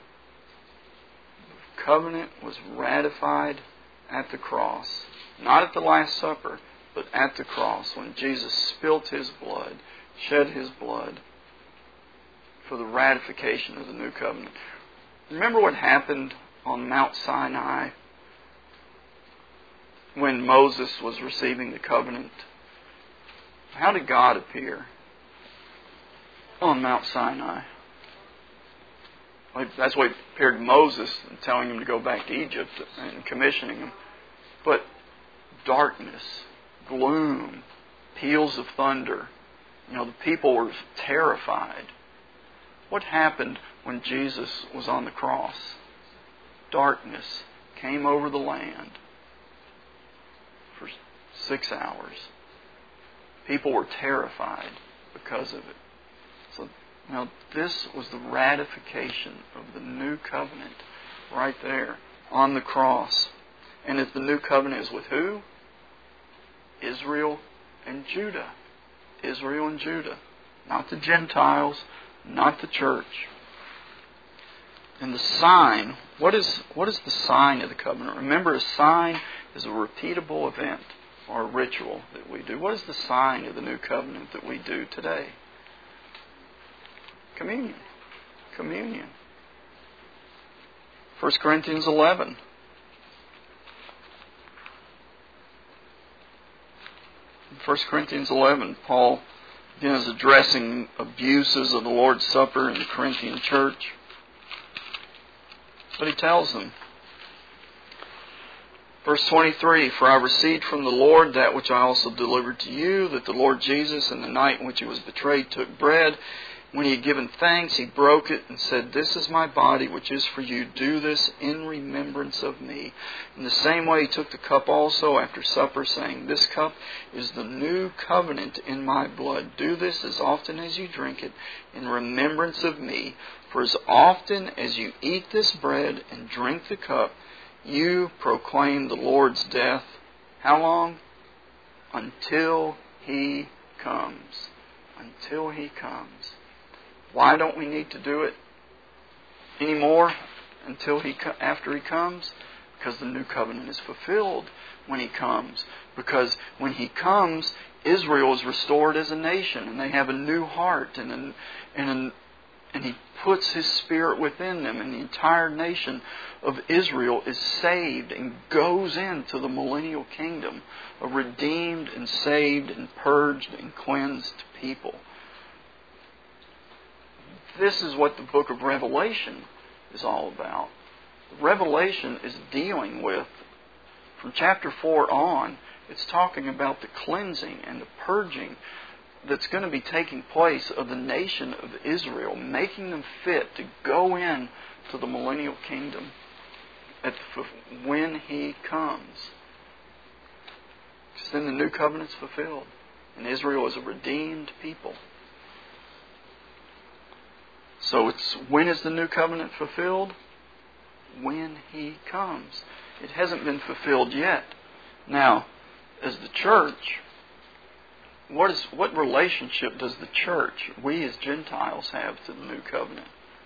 The covenant was ratified at the cross. Not at the Last Supper, but at the cross when Jesus spilt His blood, shed His blood for the ratification of the new covenant. Remember what happened on Mount Sinai when Moses was receiving the covenant? How did God appear on Mount Sinai? Like, that's what He appeared to Moses and telling him to go back to Egypt and commissioning him. But darkness, gloom, peals of thunder. You know, the people were terrified. What happened when Jesus was on the cross? Darkness came over the land for six hours. People were terrified because of it. So, now this was the ratification of the new covenant right there on the cross. And if the new covenant is with who? Israel and Judah. Israel and Judah. Not the Gentiles, not the church. And the sign, what is what is the sign of the covenant? Remember, a sign is a repeatable event or a ritual that we do. What is the sign of the new covenant that we do today? Communion. Communion. First Corinthians eleven. First Corinthians eleven, Paul again is addressing abuses of the Lord's Supper in the Corinthian church. But he tells them, verse twenty-three, For I received from the Lord that which I also delivered to you, that the Lord Jesus, in the night in which He was betrayed, took bread. When He had given thanks, He broke it and said, This is my body, which is for you. Do this in remembrance of me. In the same way He took the cup also after supper, saying, This cup is the new covenant in my blood. Do this as often as you drink it in remembrance of me. For as often as you eat this bread and drink the cup, you proclaim the Lord's death. How long? Until He comes. Until He comes. Why don't we need to do it anymore until he after He comes? Because the new covenant is fulfilled when He comes. Because when He comes, Israel is restored as a nation, and they have a new heart, and an, and an, and He puts His Spirit within them, and the entire nation of Israel is saved and goes into the millennial kingdom, a redeemed and saved and purged and cleansed people. This is what the book of Revelation is all about. Revelation is dealing with, from chapter four on, it's talking about the cleansing and the purging that's going to be taking place of the nation of Israel, making them fit to go in to the millennial kingdom at the, when He comes. Because then the new covenant's fulfilled, and Israel is a redeemed people. So it's when is the new covenant fulfilled? When He comes. It hasn't been fulfilled yet. Now, as the church, what is what relationship does the church, we as Gentiles, have to the new covenant?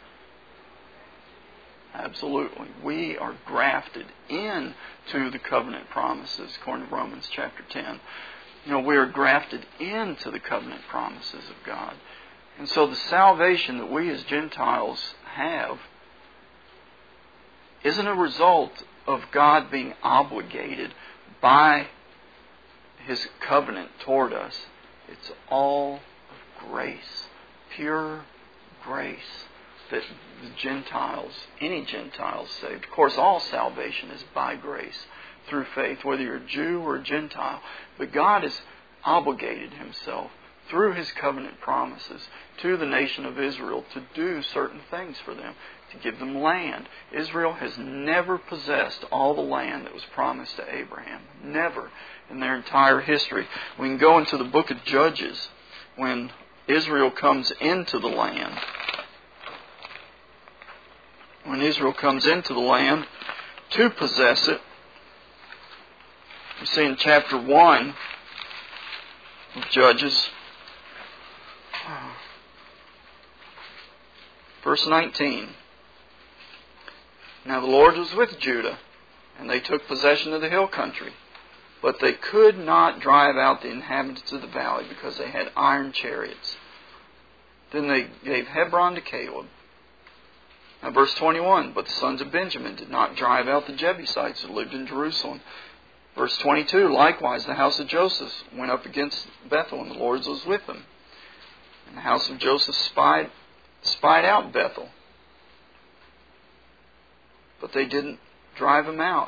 Absolutely. We are grafted into the covenant promises, according to Romans chapter ten. You know, we are grafted into the covenant promises of God. And so the salvation that we as Gentiles have isn't a result of God being obligated by His covenant toward us. It's all of grace, pure grace, that the Gentiles, any Gentiles saved. Of course, all salvation is by grace through faith, whether you're a Jew or a Gentile. But God has obligated Himself through His covenant promises to the nation of Israel to do certain things for them, to give them land. Israel has never possessed all the land that was promised to Abraham. Never in their entire history. We can go into the book of Judges when Israel comes into the land. When Israel comes into the land to possess it, we see in chapter one of Judges, verse nineteen. Now the Lord was with Judah, and they took possession of the hill country. But they could not drive out the inhabitants of the valley because they had iron chariots. Then they gave Hebron to Caleb. Now verse twenty-one, but the sons of Benjamin did not drive out the Jebusites that lived in Jerusalem. Verse twenty-two, likewise the house of Joseph went up against Bethel, and the Lord was with them. And the house of Joseph spied, spied out Bethel. But they didn't drive him out.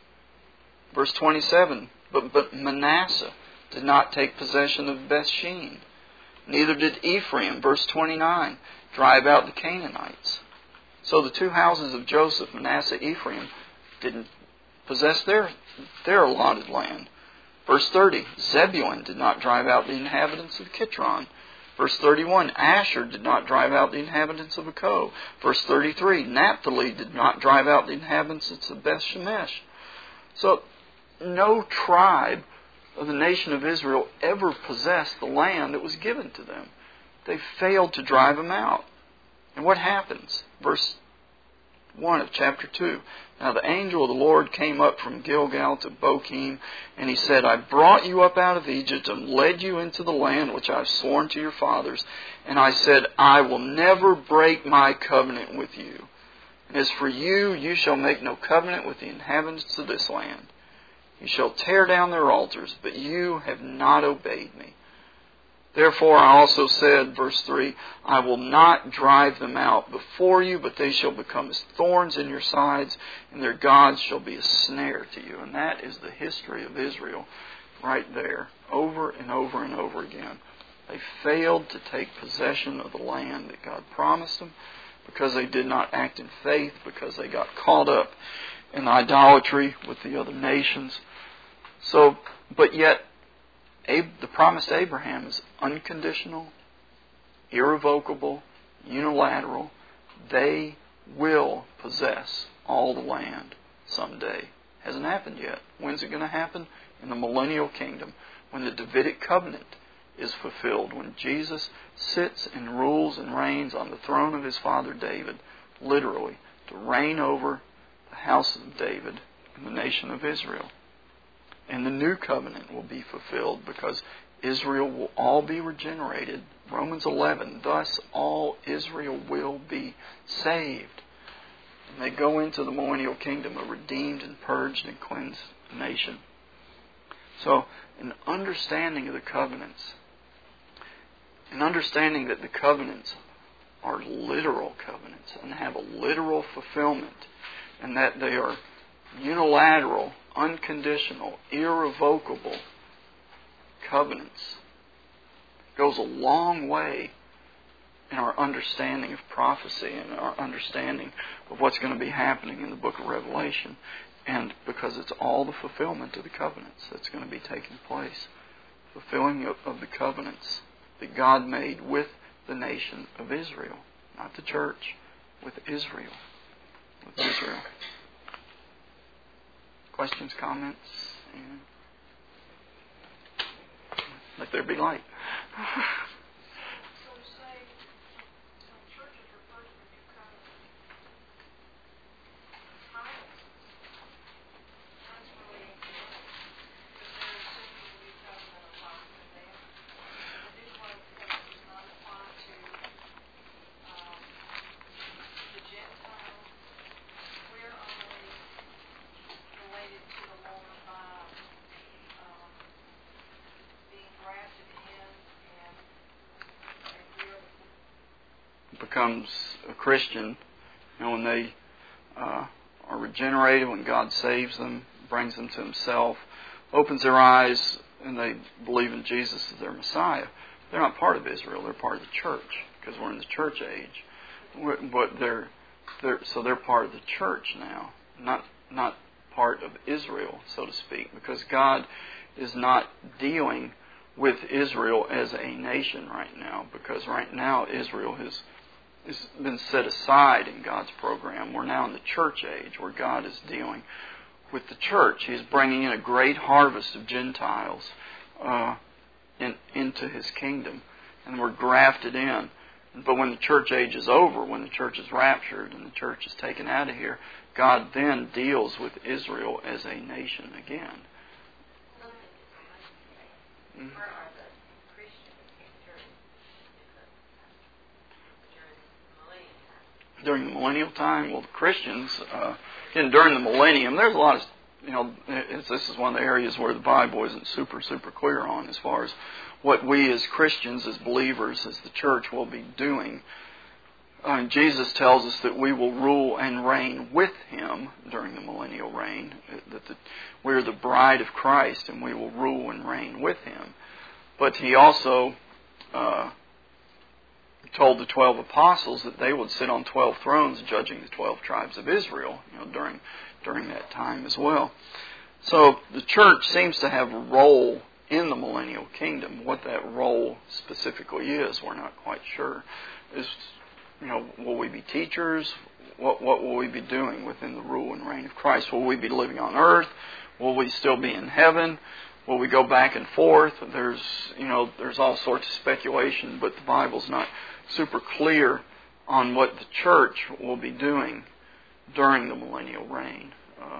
Verse twenty-seven, but, but Manasseh did not take possession of Bethshean. Neither did Ephraim, verse twenty-nine, drive out the Canaanites. So the two houses of Joseph, Manasseh, Ephraim, didn't possess their, their allotted land. Verse thirty, Zebulun did not drive out the inhabitants of Kitron. Verse thirty-one, Asher did not drive out the inhabitants of Akko. Verse thirty-three, Naphtali did not drive out the inhabitants of Beth Shemesh. So no tribe of the nation of Israel ever possessed the land that was given to them. They failed to drive them out. And what happens? Verse one of chapter two. Now the angel of the Lord came up from Gilgal to Bochim, and he said, I brought you up out of Egypt and led you into the land which I have sworn to your fathers. And I said, I will never break my covenant with you. And as for you, you shall make no covenant with the inhabitants of this land. You shall tear down their altars, but you have not obeyed me. Therefore I also said, verse three, I will not drive them out before you, but they shall become as thorns in your sides, and their gods shall be a snare to you. And that is the history of Israel right there, over and over and over again. They failed to take possession of the land that God promised them because they did not act in faith, because they got caught up in idolatry with the other nations. So, but yet, the promise to Abraham is unconditional, irrevocable, unilateral. They will possess all the land someday. Hasn't happened yet. When's it going to happen? In the millennial kingdom, when the Davidic covenant is fulfilled, when Jesus sits and rules and reigns on the throne of his father David, literally, to reign over the house of David and the nation of Israel. And the new covenant will be fulfilled because Israel will all be regenerated. Romans eleven, thus all Israel will be saved. And they go into the millennial kingdom, a redeemed and purged and cleansed nation. So, an understanding of the covenants, an understanding that the covenants are literal covenants and have a literal fulfillment, and that they are unilateral, unconditional, irrevocable covenants, goes a long way in our understanding of prophecy and our understanding of what's going to be happening in the book of Revelation. And because it's all the fulfillment of the covenants that's going to be taking place. Fulfilling of, of the covenants that God made with the nation of Israel. Not the church, with Israel. With Israel. Questions, comments? And let there be light. becomes a Christian, you know, when they uh, are regenerated, when God saves them, brings them to Himself, opens their eyes, and they believe in Jesus as their Messiah, they're not part of Israel. They're part of the church, because we're in the church age. But they're, they're so they're part of the church now, not not part of Israel, so to speak, because God is not dealing with Israel as a nation right now, because right now Israel has, has been set aside in God's program. We're now in the church age where God is dealing with the church. He's bringing in a great harvest of Gentiles uh, in, into His kingdom, and we're grafted in. But when the church age is over, when the church is raptured and the church is taken out of here, God then deals with Israel as a nation again. Mm-hmm. Where are the Christians during, during the millennial time? During the millennial time, well, the Christians, uh, again, during the millennium, there's a lot of, you know, it's, this is one of the areas where the Bible isn't super, super clear on as far as what we as Christians, as believers, as the church will be doing. Uh, Jesus tells us that we will rule and reign with Him during the millennial reign, that the, we're the bride of Christ and we will rule and reign with Him. But He also uh, told the twelve apostles that they would sit on twelve thrones judging the twelve tribes of Israel, you know, during during that time as well. So the church seems to have a role in the millennial kingdom. What that role specifically is, we're not quite sure. Is, you know, will we be teachers? What what will we be doing within the rule and reign of Christ? Will we be living on earth? Will we still be in heaven? Will we go back and forth? There's, you know, there's all sorts of speculation, but the Bible's not super clear on what the church will be doing during the millennial reign. Uh,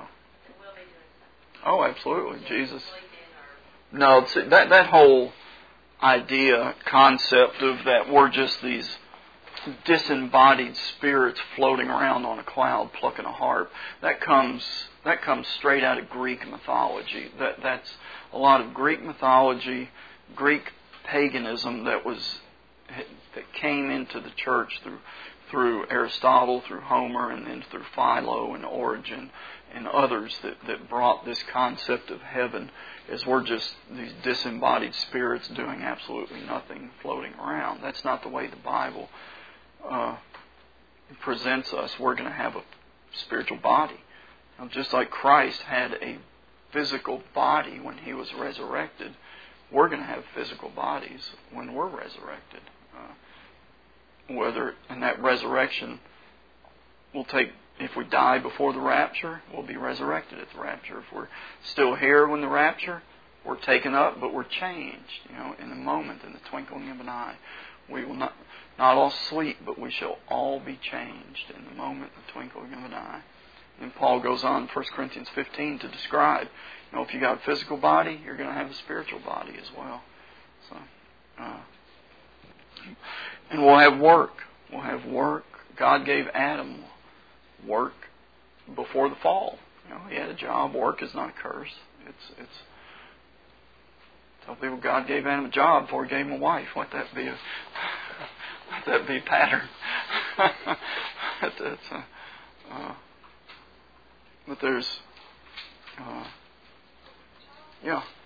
oh, absolutely. Jesus. No, that that whole idea, concept of that we're just these disembodied spirits floating around on a cloud plucking a harp, that comes that comes straight out of Greek mythology. That that's a lot of Greek mythology, Greek paganism that was that came into the church through through Aristotle, through Homer, and then through Philo and Origen and others that, that brought this concept of heaven as we're just these disembodied spirits doing absolutely nothing, floating around. That's not the way the Bible uh, presents us. We're going to have a spiritual body. Now, just like Christ had a physical body when He was resurrected, we're going to have physical bodies when we're resurrected. Uh, whether and that resurrection will take, if we die before the rapture, we'll be resurrected at the rapture. If we're still here when the rapture, we're taken up, but we're changed, you know, in a moment, in the twinkling of an eye. We will not, not all sleep, but we shall all be changed in the moment, the twinkling of an eye. And Paul goes on in First Corinthians fifteen to describe, you know, if you got a physical body, you're going to have a spiritual body as well. So, uh, and we'll have work. We'll have work. God gave Adam work before the fall. You know, he had a job. Work is not a curse. It's it's. Tell people God gave Adam a job before He gave him a wife. Let that be a let that be a pattern. That's a, uh, but there's, uh, yeah.